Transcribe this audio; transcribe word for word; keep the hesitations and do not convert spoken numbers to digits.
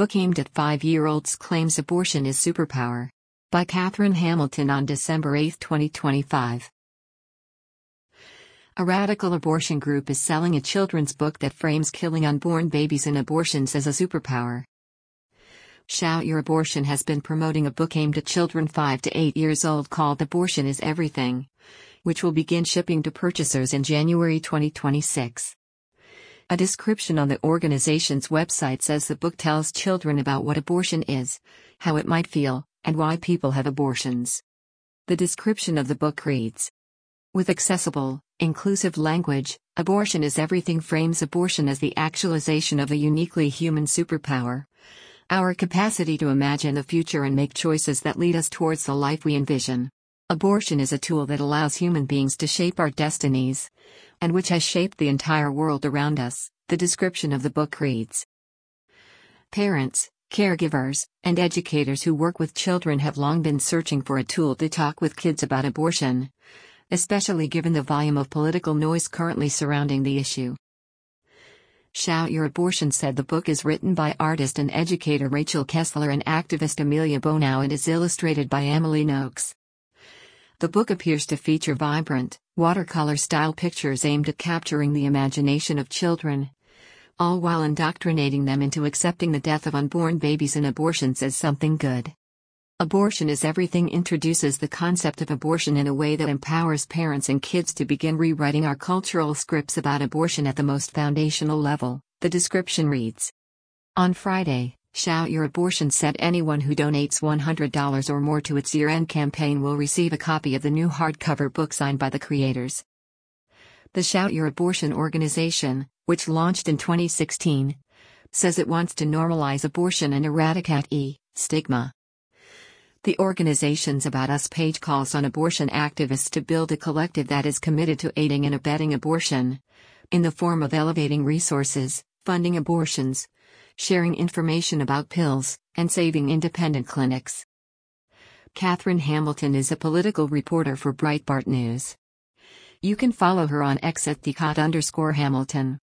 Book aimed at five-year-olds claims abortion is superpower. By Katherine Hamilton on December eighth, twenty twenty-five. A radical abortion group is selling a children's book that frames killing unborn babies and abortions as a superpower. Shout Your Abortion has been promoting a book aimed at children five to eight years old called Abortion is Everything, which will begin shipping to purchasers in January twenty twenty-six. A description on the organization's website says the book tells children about what abortion is, how it might feel, and why people have abortions. The description of the book reads: with accessible, inclusive language, Abortion is Everything frames abortion as the actualization of a uniquely human superpower. Our capacity to imagine the future and make choices that lead us towards the life we envision. Abortion is a tool that allows human beings to shape our destinies, and which has shaped the entire world around us, the description of the book reads. Parents, caregivers, and educators who work with children have long been searching for a tool to talk with kids about abortion, especially given the volume of political noise currently surrounding the issue. Shout Your Abortion said the book is written by artist and educator Rachel Kessler and activist Amelia Bonau and is illustrated by Emily Noakes. The book appears to feature vibrant, watercolor-style pictures aimed at capturing the imagination of children, all while indoctrinating them into accepting the death of unborn babies and abortions as something good. Abortion is Everything introduces the concept of abortion in a way that empowers parents and kids to begin rewriting our cultural scripts about abortion at the most foundational level, the description reads. On Friday, Shout Your Abortion said anyone who donates one hundred dollars or more to its year-end campaign will receive a copy of the new hardcover book signed by the creators. The Shout Your Abortion organization, which launched in twenty sixteen, says it wants to normalize abortion and eradicate e-stigma. The organization's About Us page calls on abortion activists to build a collective that is committed to aiding and abetting abortion, in the form of elevating resources, funding abortions, sharing information about pills, and saving independent clinics. Katherine Hamilton is a political reporter for Breitbart News. You can follow her on X at Thecot underscore Hamilton.